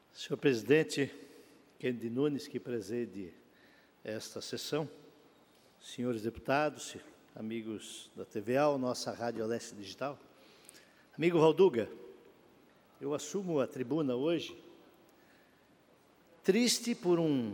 Senhor presidente Kennedy Nunes, que preside esta sessão, senhores deputados, amigos da TVA, nossa Rádio Leste Digital, amigo Valduga, eu assumo a tribuna hoje triste por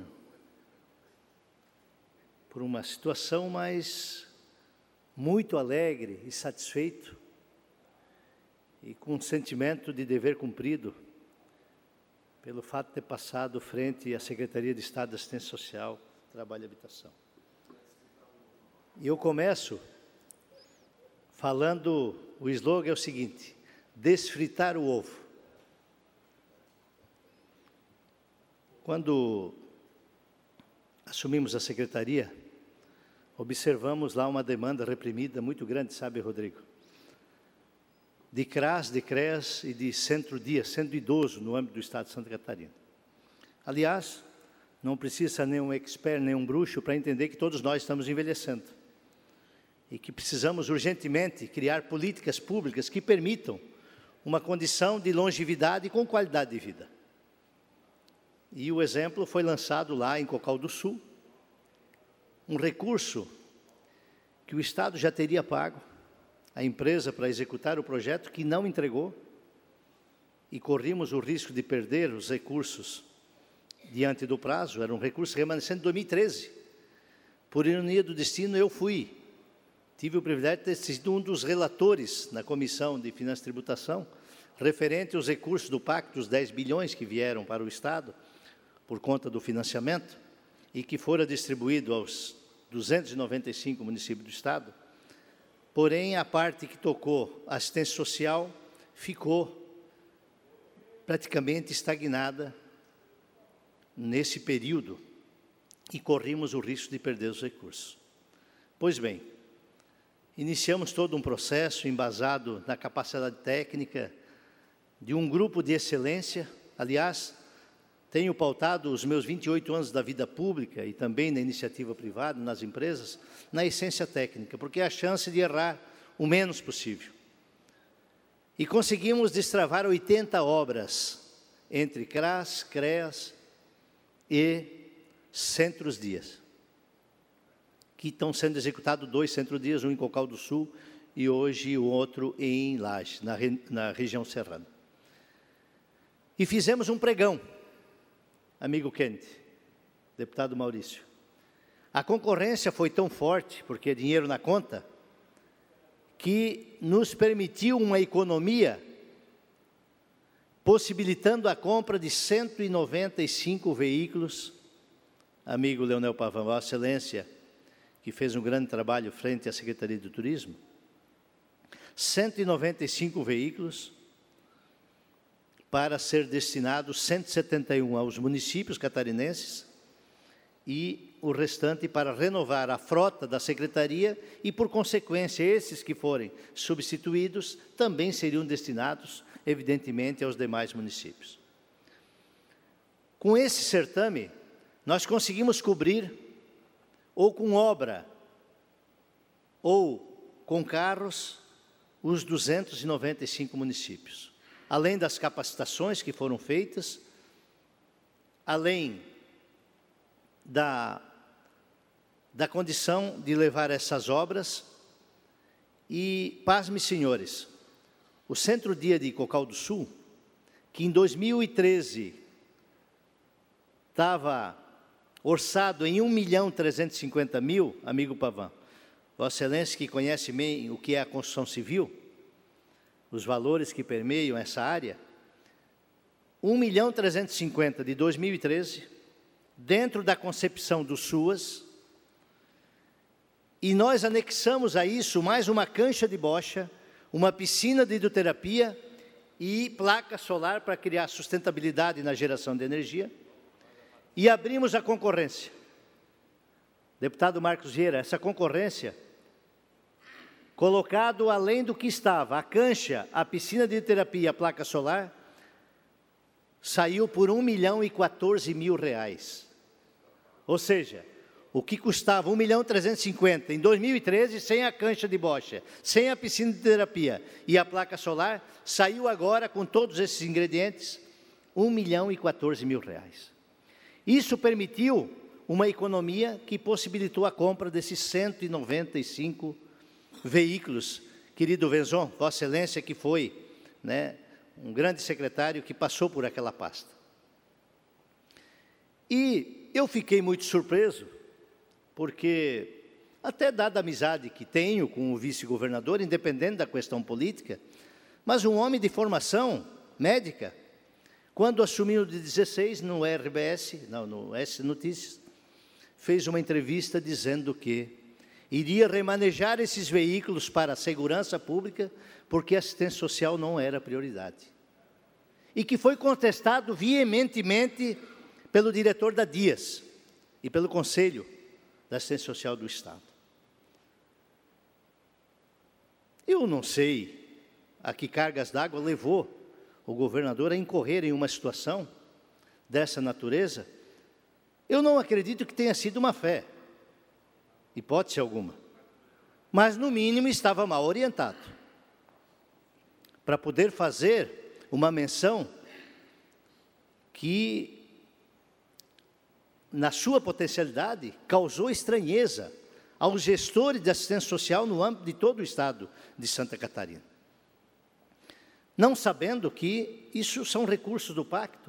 uma situação, mas muito alegre e satisfeito e com um sentimento de dever cumprido pelo fato de ter passado frente à Secretaria de Estado de Assistência Social, Trabalho e Habitação. E eu começo falando, o slogan é o seguinte: desfritar o ovo. Quando assumimos a secretaria, observamos lá uma demanda reprimida muito grande, sabe, Rodrigo? De CRAS, de CREAS e de centro-dia, centro idoso no âmbito do Estado de Santa Catarina. Aliás, não precisa nenhum expert, nenhum bruxo para entender que todos nós estamos envelhecendo e que precisamos urgentemente criar políticas públicas que permitam uma condição de longevidade com qualidade de vida. E o exemplo foi lançado lá em Cocal do Sul, um recurso que o Estado já teria pago a empresa para executar o projeto, que não entregou, e corrimos o risco de perder os recursos diante do prazo. Era um recurso remanescente de 2013. Por ironia do destino, eu tive o privilégio de ter sido um dos relatores na Comissão de Finanças e Tributação, referente aos recursos do Pacto, os 10 bilhões que vieram para o Estado, por conta do financiamento, e que fora distribuído aos 295 municípios do Estado. Porém, a parte que tocou a assistência social ficou praticamente estagnada nesse período e corrimos o risco de perder os recursos. Pois bem, iniciamos todo um processo embasado na capacidade técnica de um grupo de excelência. Aliás, tenho pautado os meus 28 anos da vida pública e também na iniciativa privada, nas empresas, na essência técnica, porque é a chance de errar o menos possível. E conseguimos destravar 80 obras entre CRAS, CREAS e centros-dias, que estão sendo executados 2 centros-dias, um em Cocal do Sul e hoje o outro em Lages, na região serrana. E fizemos um pregão, amigo Kennedy, deputado Maurício. A concorrência foi tão forte, porque é dinheiro na conta, que nos permitiu uma economia possibilitando a compra de 195 veículos. Amigo Leonel Pavão, Vossa Excelência, que fez um grande trabalho frente à Secretaria do Turismo, 195 veículos, para ser destinados 171 aos municípios catarinenses e o restante para renovar a frota da Secretaria e, por consequência, esses que forem substituídos também seriam destinados, evidentemente, aos demais municípios. Com esse certame, nós conseguimos cobrir, ou com obra, ou com carros, os 295 municípios. Além das capacitações que foram feitas, além da condição de levar essas obras, e, pasme senhores, o Centro-Dia de Cocal do Sul, que em 2013 estava orçado em 1.350.000, amigo Pavão, Vossa Excelência, que conhece bem o que é a construção civil, os valores que permeiam essa área, 1.350.000 de 2013, dentro da concepção do SUAS, e nós anexamos a isso mais uma cancha de bocha, uma piscina de hidroterapia e placa solar para criar sustentabilidade na geração de energia, e abrimos a concorrência. Deputado Marcos Vieira, essa concorrência, colocado além do que estava, a cancha, a piscina de terapia e a placa solar, saiu por R$1.014.000. Ou seja, o que custava 1.350.000 em 2013, sem a cancha de bocha, sem a piscina de terapia e a placa solar, saiu agora com todos esses ingredientes R$1.014.000. Isso permitiu uma economia que possibilitou a compra desses 195 veículos. Querido Venzon, Vossa Excelência, que foi, um grande secretário que passou por aquela pasta. E eu fiquei muito surpreso, porque, até dada a amizade que tenho com o vice-governador, independente da questão política, mas um homem de formação médica, quando assumiu de 16 no RBS, no S Notícias, fez uma entrevista dizendo que iria remanejar esses veículos para a segurança pública, porque a assistência social não era prioridade. E que foi contestado veementemente pelo diretor da Dias e pelo Conselho da Assistência Social do Estado. Eu não sei a que cargas d'água levou o governador a incorrer em uma situação dessa natureza. Eu não acredito que tenha sido uma fé, hipótese alguma, mas no mínimo estava mal orientado, para poder fazer uma menção que, na sua potencialidade, causou estranheza aos gestores de assistência social no âmbito de todo o estado de Santa Catarina, não sabendo que isso são recursos do pacto,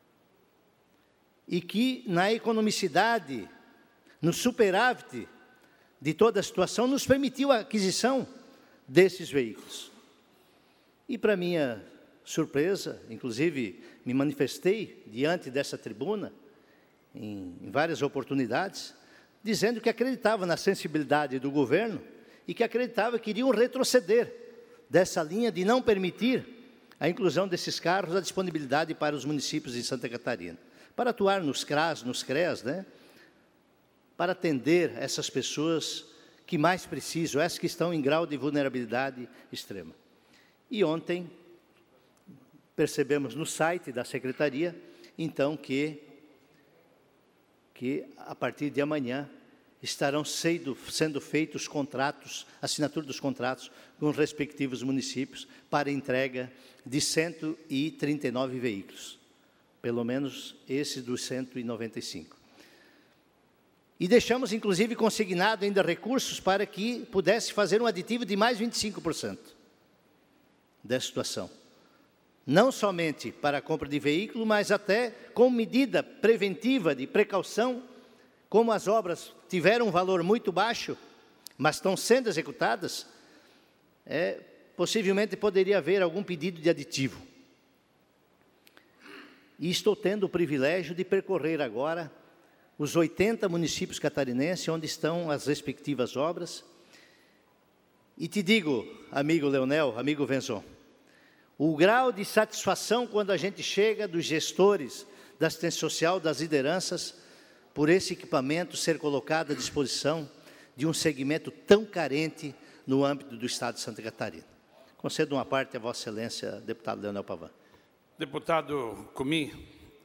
e que na economicidade, no superávit de toda a situação, nos permitiu a aquisição desses veículos. E, para minha surpresa, inclusive me manifestei diante dessa tribuna, em várias oportunidades, dizendo que acreditava na sensibilidade do governo e que acreditava que iriam retroceder dessa linha de não permitir a inclusão desses carros, a disponibilidade para os municípios de Santa Catarina, para atuar nos CRAS, nos CREAS, para atender essas pessoas que mais precisam, essas que estão em grau de vulnerabilidade extrema. E ontem percebemos no site da Secretaria, então, que a partir de amanhã estarão sendo feitos contratos, assinatura dos contratos com os respectivos municípios para entrega de 139 veículos. Pelo menos esse dos 195. E deixamos, inclusive, consignado ainda recursos para que pudesse fazer um aditivo de mais 25% dessa situação. Não somente para a compra de veículo, mas até como medida preventiva de precaução, como as obras tiveram um valor muito baixo, mas estão sendo executadas, possivelmente poderia haver algum pedido de aditivo. E estou tendo o privilégio de percorrer agora os 80 municípios catarinenses, onde estão as respectivas obras. E te digo, amigo Leonel, amigo Venzon, o grau de satisfação quando a gente chega dos gestores da assistência social, das lideranças, por esse equipamento ser colocado à disposição de um segmento tão carente no âmbito do Estado de Santa Catarina. Concedo uma parte a Vossa Excelência, deputado Leonel Pavan. Deputado Cumim,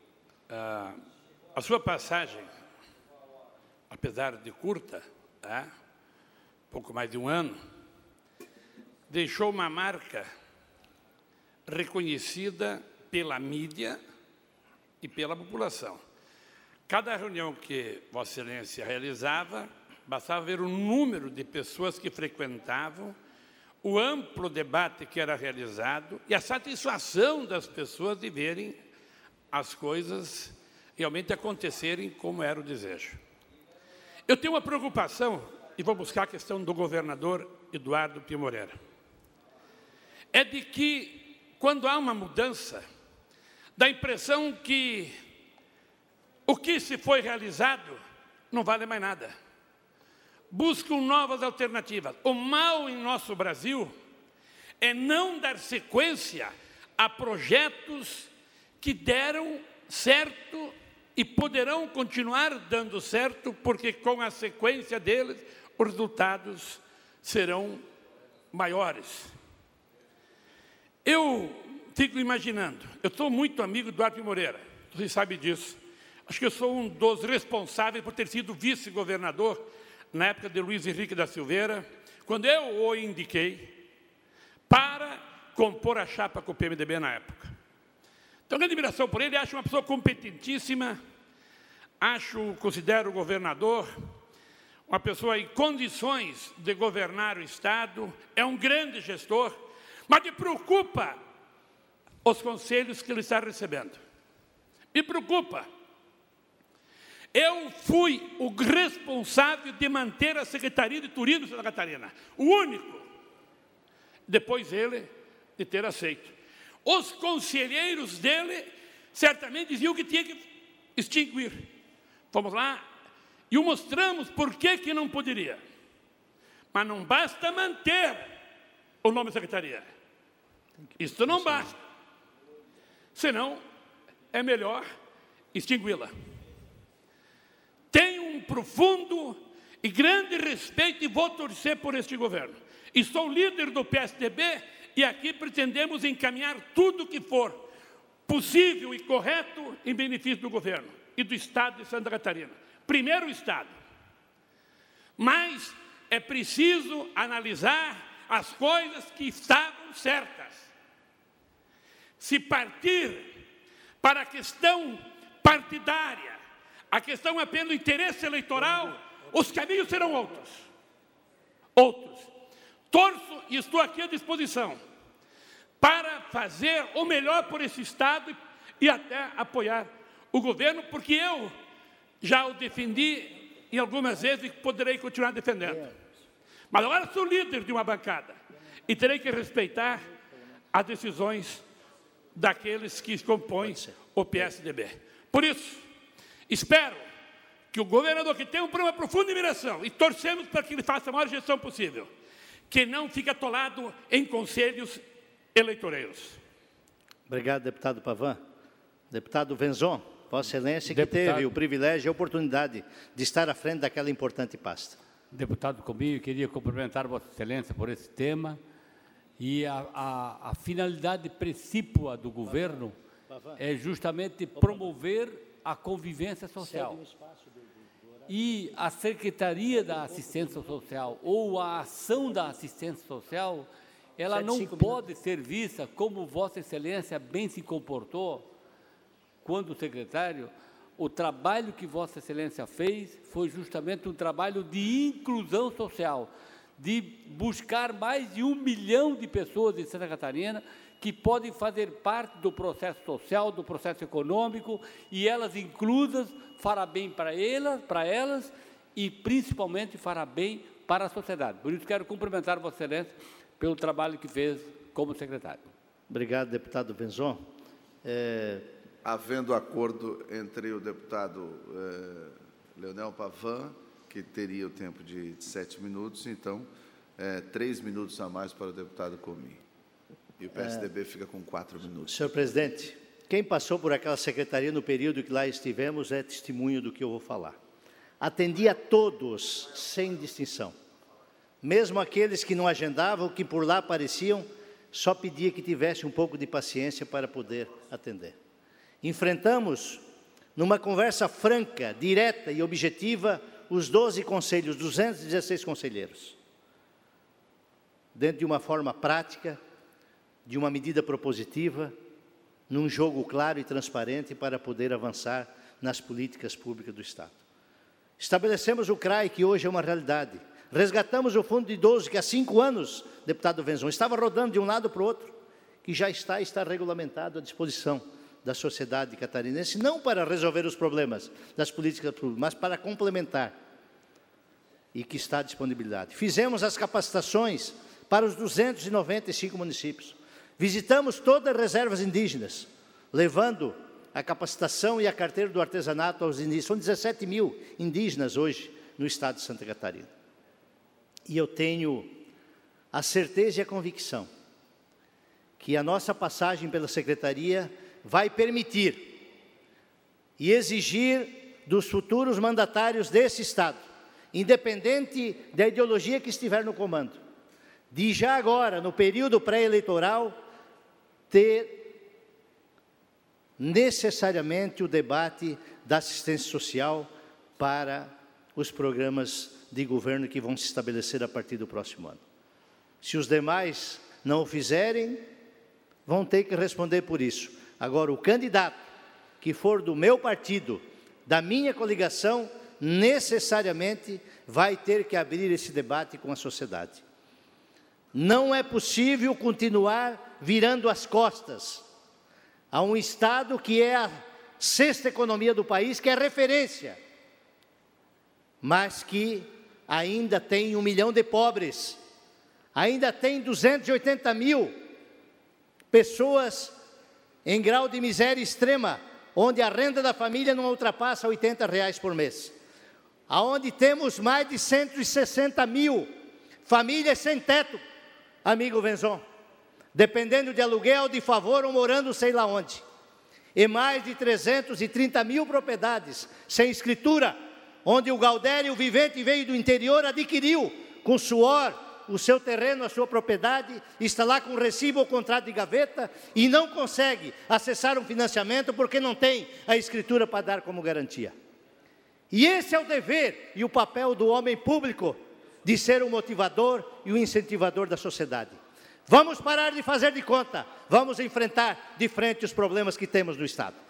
a sua passagem, apesar de curta, pouco mais de um ano, deixou uma marca reconhecida pela mídia e pela população. Cada reunião que Vossa Excelência realizava, bastava ver o número de pessoas que frequentavam, o amplo debate que era realizado e a satisfação das pessoas de verem as coisas realmente acontecerem como era o desejo. Eu tenho uma preocupação, e vou buscar a questão do governador Eduardo Pio Moreira. É de que, quando há uma mudança, dá a impressão que o que se foi realizado não vale mais nada. Buscam novas alternativas. O mal em nosso Brasil é não dar sequência a projetos que deram certo e poderão continuar dando certo, porque com a sequência deles, os resultados serão maiores. Eu fico imaginando, eu sou muito amigo do Eduardo Moreira, você sabe disso. Acho que eu sou um dos responsáveis por ter sido vice-governador na época de Luiz Henrique da Silveira, quando eu o indiquei para compor a chapa com o PMDB na época. Tenho grande admiração por ele, acho uma pessoa competentíssima, considero o governador uma pessoa em condições de governar o Estado, é um grande gestor, mas me preocupa os conselhos que ele está recebendo. Me preocupa. Eu fui o responsável de manter a Secretaria de Turismo de Santa Catarina, o único, depois ele de ter aceito. Os conselheiros dele certamente diziam que tinha que extinguir. Fomos lá e o mostramos por que não poderia. Mas não basta manter o nome secretaria. Isso não basta. Senão, é melhor extingui-la. Tenho um profundo e grande respeito e vou torcer por este governo. E sou líder do PSDB e aqui pretendemos encaminhar tudo que for possível e correto em benefício do governo e do Estado de Santa Catarina. Primeiro o Estado. Mas é preciso analisar as coisas que estavam certas. Se partir para a questão partidária, a questão apenas do interesse eleitoral, os caminhos serão outros. Torço e estou aqui à disposição para fazer o melhor por esse Estado e até apoiar o governo, porque eu já o defendi em algumas vezes e poderei continuar defendendo. Mas agora sou líder de uma bancada e terei que respeitar as decisões daqueles que compõem o PSDB. Por isso, espero que o governador, que tem uma profunda admiração, e torcemos para que ele faça a maior gestão possível, que não fique atolado em conselhos eleitoreiros. Obrigado, deputado Pavan. Deputado Venzon, Vossa Excelência, que teve o privilégio e a oportunidade de estar à frente daquela importante pasta. Deputado Comim, eu queria cumprimentar Vossa Excelência por esse tema. E a finalidade principal do governo é justamente promover a convivência social. E a Secretaria da Assistência Social ou a ação da assistência social, ela não pode ser vista como Vossa Excelência bem se comportou quando secretário. O trabalho que Vossa Excelência fez foi justamente um trabalho de inclusão social, de buscar mais de 1 milhão de pessoas de Santa Catarina que podem fazer parte do processo social, do processo econômico, e elas inclusas fará bem para elas e principalmente fará bem para a sociedade. Por isso quero cumprimentar Vossa Excelência pelo trabalho que fez como secretário. Obrigado, deputado Venzon. Havendo acordo entre o deputado Leonel Pavan, que teria o tempo de 7 minutos, então, 3 minutos a mais para o deputado Comim. E o PSDB fica com 4 minutos. Senhor presidente, quem passou por aquela secretaria no período que lá estivemos é testemunho do que eu vou falar. Atendi a todos, sem distinção. Mesmo aqueles que não agendavam, que por lá apareciam, só pedia que tivesse um pouco de paciência para poder atender. Enfrentamos, numa conversa franca, direta e objetiva, os 12 conselhos, 216 conselheiros, dentro de uma forma prática, de uma medida propositiva, num jogo claro e transparente para poder avançar nas políticas públicas do Estado. Estabelecemos o CRAI, que hoje é uma realidade. Resgatamos o Fundo de Idoso, que há 5 anos, deputado Venzon, estava rodando de um lado para o outro, que já está regulamentado à disposição da sociedade catarinense, não para resolver os problemas das políticas públicas, mas para complementar, e que está à disponibilidade. Fizemos as capacitações para os 295 municípios. Visitamos todas as reservas indígenas, levando a capacitação e a carteira do artesanato aos indígenas. São 17 mil indígenas hoje no estado de Santa Catarina. E eu tenho a certeza e a convicção que a nossa passagem pela Secretaria vai permitir e exigir dos futuros mandatários desse Estado, independente da ideologia que estiver no comando, de já agora, no período pré-eleitoral, ter necessariamente o debate da assistência social para os programas de governo que vão se estabelecer a partir do próximo ano. Se os demais não o fizerem, vão ter que responder por isso. Agora, o candidato que for do meu partido, da minha coligação, necessariamente vai ter que abrir esse debate com a sociedade. Não é possível continuar virando as costas a um Estado que é a sexta economia do país, que é referência, mas que ainda tem 1 milhão de pobres, ainda tem 280 mil pessoas em grau de miséria extrema, onde a renda da família não ultrapassa R$80 por mês, aonde temos mais de 160 mil famílias sem teto, amigo Venzon, dependendo de aluguel, de favor ou morando sei lá onde, e mais de 330 mil propriedades sem escritura, onde o Galdério Vivente veio do interior, adquiriu com suor o seu terreno, a sua propriedade, está lá com recibo ou contrato de gaveta e não consegue acessar um financiamento porque não tem a escritura para dar como garantia. E esse é o dever e o papel do homem público, de ser o motivador e o incentivador da sociedade. Vamos parar de fazer de conta, vamos enfrentar de frente os problemas que temos no Estado.